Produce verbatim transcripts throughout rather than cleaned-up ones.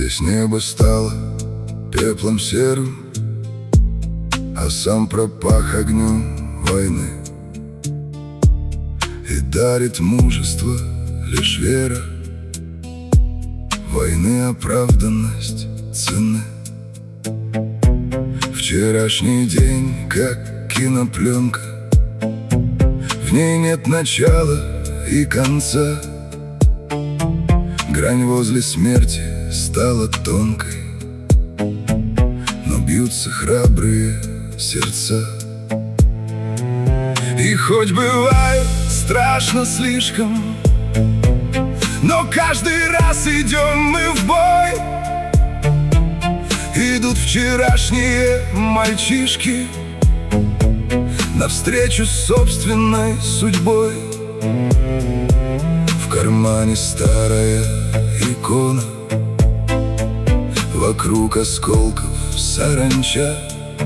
Здесь небо стало пеплом серым, а сам пропах огнем войны. И дарит мужество лишь вера, войны оправданность цены. Вчерашний день, как кинопленка, в ней нет начала и конца. Грань возле смерти стала тонкой, но бьются храбрые сердца. И хоть бывает страшно слишком, но каждый раз идем мы в бой. Идут вчерашние мальчишки навстречу собственной судьбой. В кармане старая икона, вокруг осколков саранча,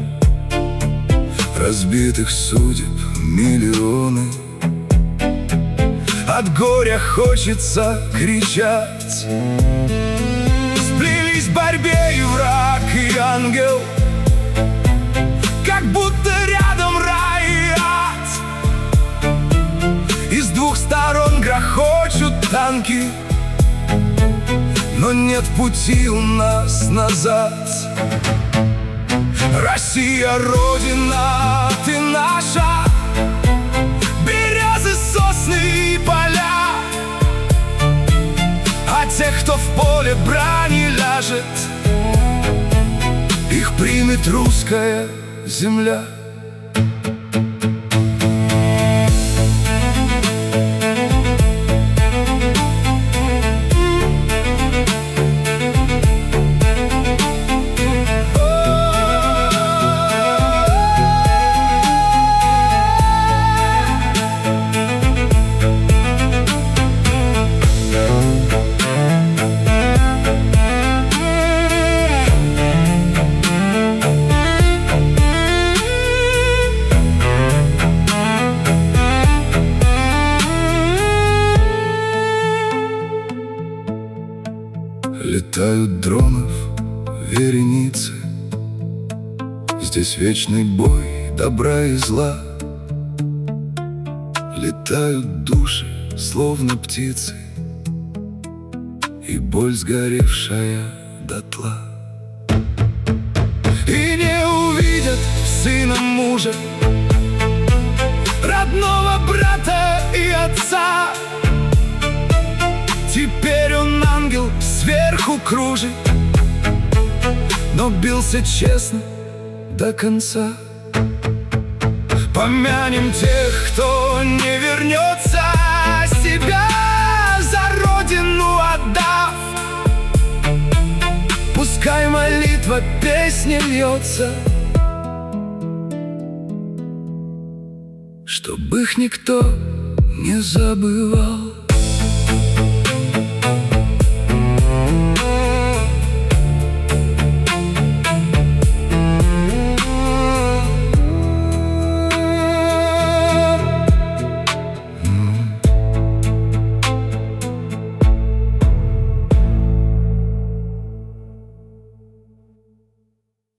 разбитых судеб миллионы. От горя хочется кричать. Сплелись в борьбе и враг, и ангел, как будто рядом рай и ад. И с двух сторон грохочут танки, но нет пути у нас назад. Россия, Родина, ты наша, березы, сосны и поля. А тех, кто в поле брани ляжет, их примет русская земля. Летают дронов вереницы, здесь вечный бой добра и зла. Летают души, словно птицы, и боль сгоревшая дотла. И не увидят сына мужа, родного брата и отца. Теперь он ангел, сверху кружит, но бился честно до конца. Помянем тех, кто не вернется, себя за родину отдав. Пускай молитва песни льется, чтоб их никто не забывал.